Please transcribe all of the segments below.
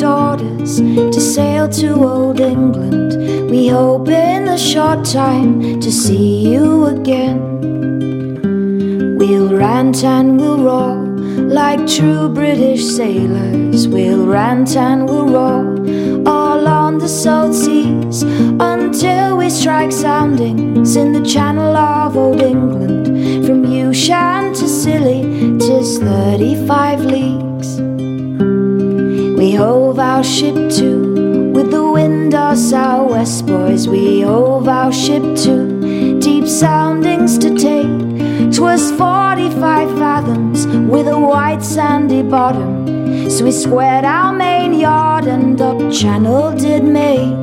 orders to sail to old England. We hope in a short time to see you again. We'll rant and we'll roar like true British sailors. We'll rant and we'll roar all on the salt seas until we strike soundings in the channel of old England. From Ushan to Scilly, 'tis 35 leagues. We hove our ship to with the wind our sou'west, boys. We hove our ship to deep soundings to take. 'Twas 45 fathoms with a white sandy bottom, so we squared our main yard and up channel did make.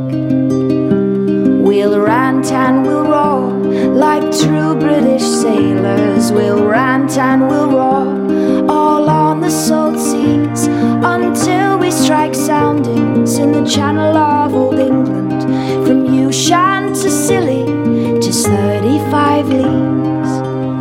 We'll rant and we'll roar like true British sailors. We'll rant and we'll roar all on the salt seas until we strike soundings in the channel of old England. From Ushan to Scilly, 'tis 35 leagues.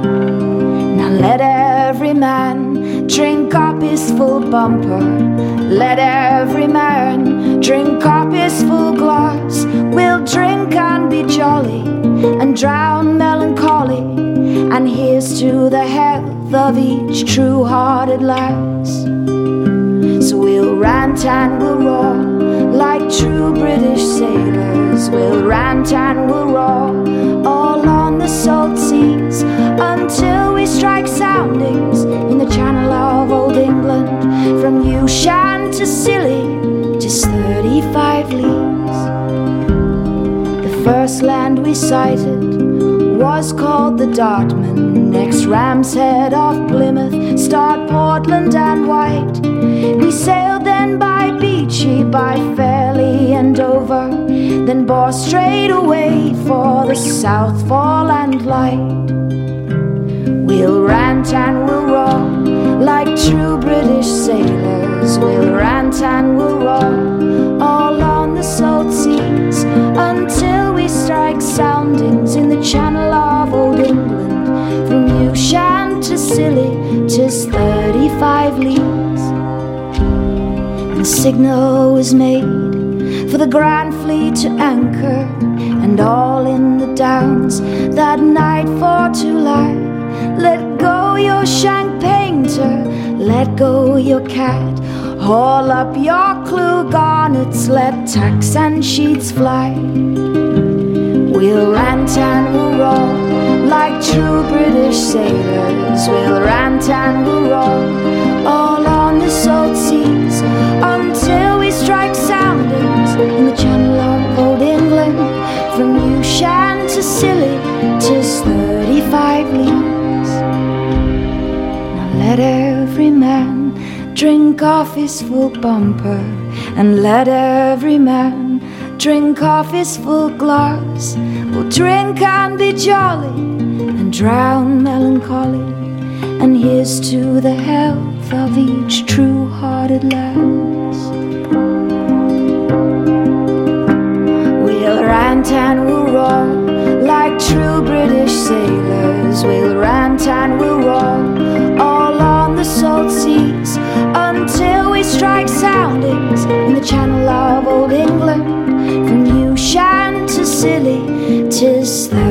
Now let every man drink up his full bumper. Let every man drink up his full glass. We'll drink and be jolly and drown melancholy, and here's to the health of each true-hearted lass. So we'll rant and we'll roar like true British sailors. We'll rant and we'll roar all on the salt seas until we strike soundings in the channel of old England. From Ushan to Scilly, 'tis 35 leagues. The first land we sighted was called the Dartman. Next Ram's Head off Plymouth, start Portland and White. We sailed then by Beachy, by Fairlie and Dover, then bore straight away for the South Foreland Light. We'll rant and we'll roar like true British sailors. We'll rant and we'll roar all on the salt seas until we strike soundings in the channel of old England. From Ushan to Scilly, 'tis 35 leagues. And the signal was made for the Grand Fleet to anchor, and all in the Downs that night for to lie. Let go your shank painter, let go your cat, haul up your clue garnets, let tacks and sheets fly. We'll rant and we'll roar like true British sailors. We'll rant and we'll roar all on the salt seas until we strike soundings in the channel of old England. From Ushan to Scilly, 'tis 35 leagues. Now let every man drink off his full bumper, and let every man drink off his full glass. We'll drink and be jolly and drown melancholy, and here's to the health of each true-hearted lass. We'll rant and we'll roar like true British sailors. We'll rant and we'll roar all on the salt seas until we strike soundings in the channel of old England. From Ushan to Scilly, 'tis